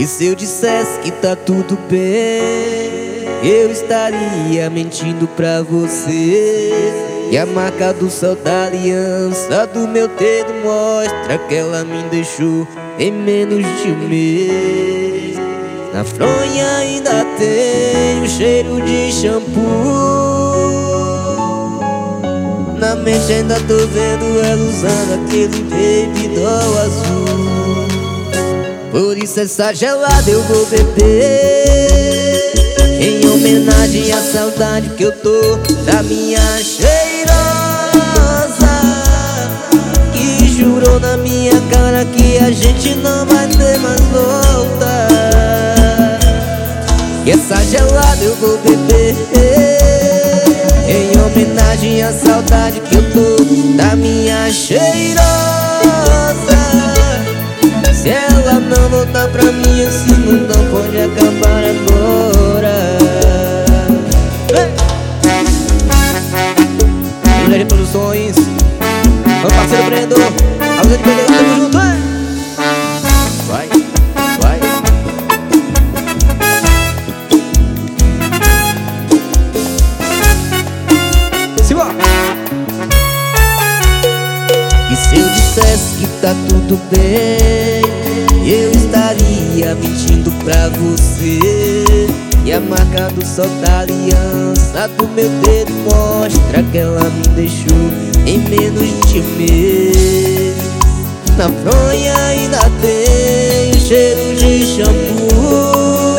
E se eu dissesse que tá tudo bem, eu estaria mentindo pra você. E a marca do sol da aliança do meu dedo mostra que ela me deixou em menos de um mês. Na fronha ainda tem o cheiro de shampoo. Na mente ainda tô vendo ela usando aquele baby doll azul. Por isso essa gelada eu vou beber, em homenagem à saudade que eu tô da minha cheirosa, que jurou na minha cara que a gente não vai ter mais volta. E essa gelada eu vou beber, em homenagem à saudade que eu tô da minha cheirosa. Se ela não voltar pra mim, esse mundão pode acabar agora. Mulher de Produções, meu parceiro Brendo, a luz de Beleza, tamo junto, vai, vai. Simbora! E se eu dissesse que tá tudo bem, eu estaria mentindo pra você. E a marca do sol da aliança do meu dedo mostra que ela me deixou em menos de um mês. Na fronha ainda tem cheiro de shampoo.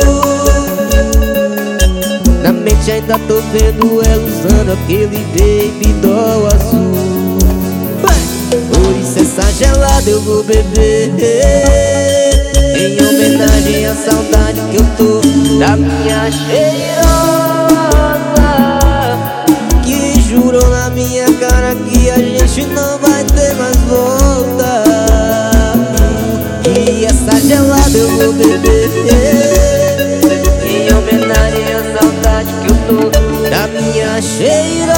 Na mente ainda tô vendo ela usando aquele baby doll azul. Por isso essa gelada eu vou beber, em homenagem à saudade que eu tô da minha cheirosa, que jurou na minha cara que a gente não vai ter mais volta. E essa gelada eu vou beber, em homenagem à saudade que eu tô da minha cheirosa.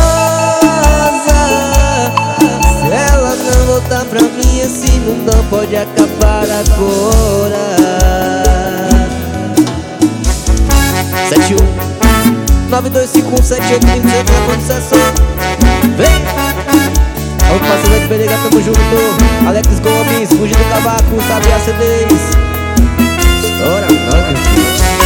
Se ela não voltar pra mim, esse mundão pode acabar agora. 71-925-78 na concessão. Vem! Alô, parceiro de Beleza, tamo junto. Alex Gomes, fugindo do cavaco, sabe a CDs. Estoura, nós, meu filho.